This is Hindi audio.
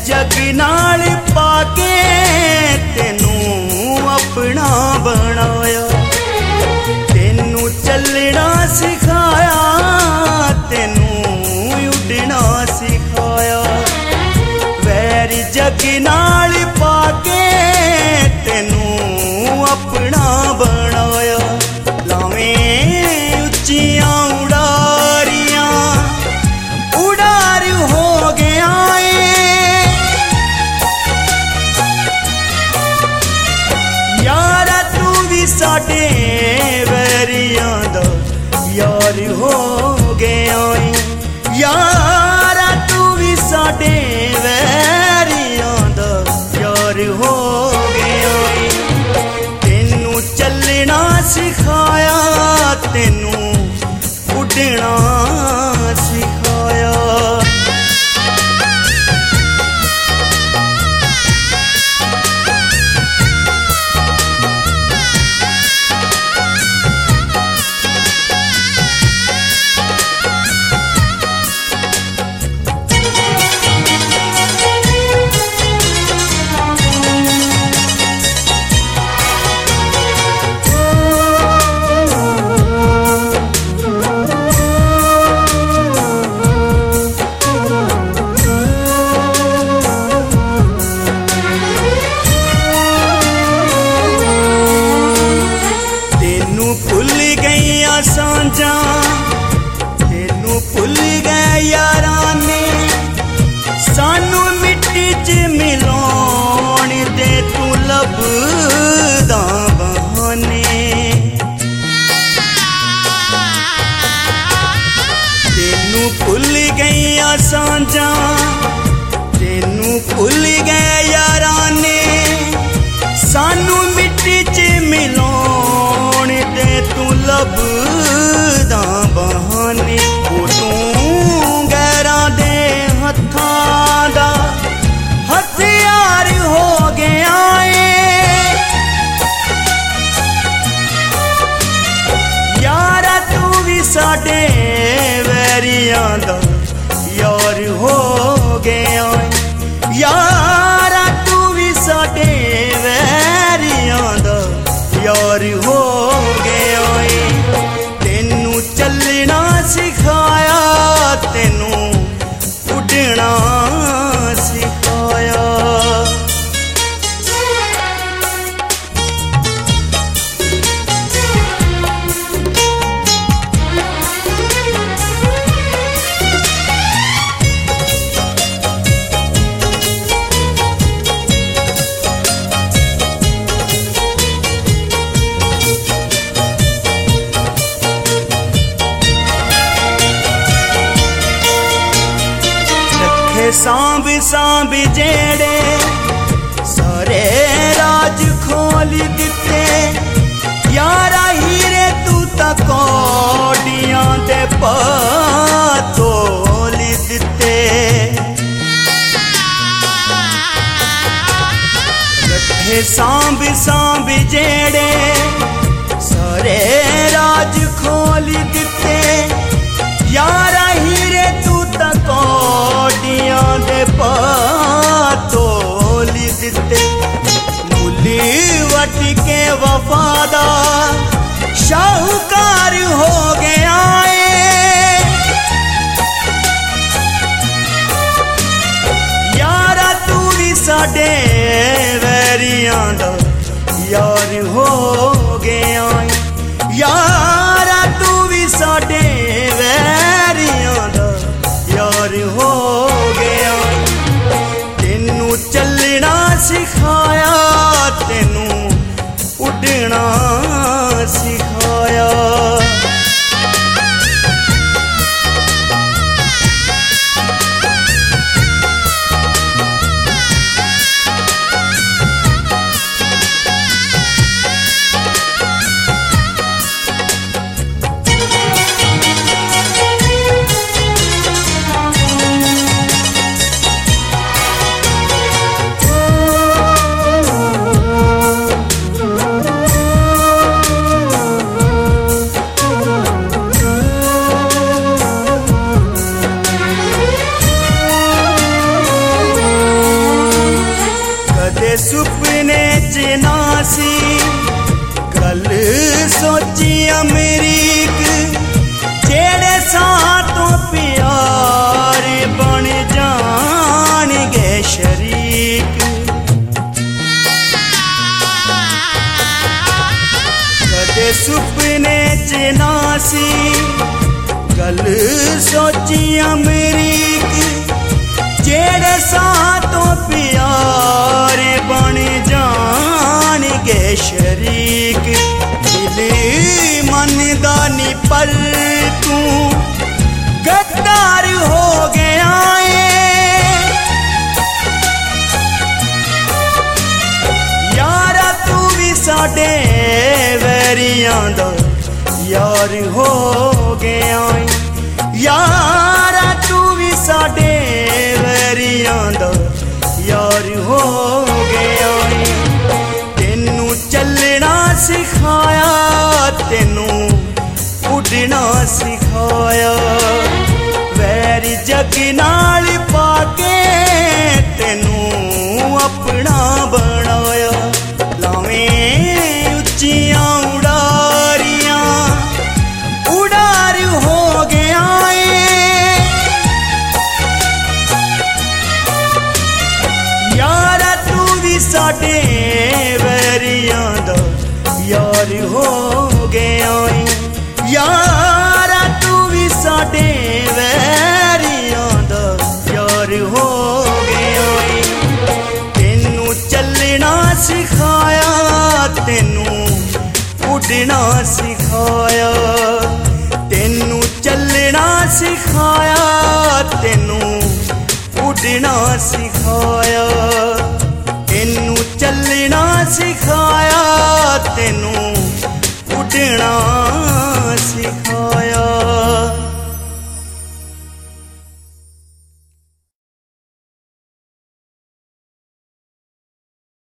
जग नाल पाके तेनू अपना बनाया, तेनू चलना सिखाया, तेनू उड़ना सिखाया। वैर जग नाल पाके तेनू अपना बनाया। लावें उच्चियां उड़ारियां उड़ार हो गया यारा, तू भी साडे वैरियां दा यार हो गया यारा, तू भी साडे वैरियां दा यार हो गया। तेनू चलना सिखाया, तेनू उड़ना सिखाया। सांझा तेनू भुल गए यारां ने, सानू मिट्टी च मिलाउण दे तू लभदा बहाने। तेनू भुल गई सांझा, तेनू भुल गए यारां ने, सानू मिट्टी च मिलाउण दे तू लभदा बहाने। तू गैरां दे हत्थां दा हथियार हो गया यारा, तू भी साडे वैरियां दा यार हो गया यारा, तू भी साडे वैरियां दा यार हो गया। तेनू चलना सिखाया, तेनू उड़ना सिखाया। सांब सांब जेड़े सारे राज खोल दिते यारा, हीरे तू तक कौडियां दे तोल दिते। रखे सांब सांब जेड़े सारे राज खोल दिते यारा, हीरे तू तक कौडियां दे तोल दिते। मूली वट के वफादा शाहूकार हो गया यारा, तू भी साडे वैरियां दा यार हो गया यारा, तू भी साडे वैरियां दा यार हो गया। तेनू चलना सिखाया, तेनू उड़ना सिखाया। सी गल सोची अमरीक जेड़े सातों प्यारे बन जाणगे शरीक दिल मनदा नी पर तू गद्दार हो गया है यारा तू भी साडे वैरियां दा यार हो गया है यारा तू भी साडे वैरियां दा यार हो गया है तेनू चलना सिखाया तेनू उड़ना सिखाया वैरी जग नाल पाके तेनू अपना बनाया लावें उच्चियां उड़ारियां उड़ार हो गया है यारा तू भी साडे वैरियां दा यार हो गया है यारा तू भी साडे वैरियां दा यार हो गया है तेनू चलना सिखाया तेनू उड़ना सिखाया तेनू चलना सिखाया तेनू उड़ना सिखाया तेनू चलना सिखाया तेनू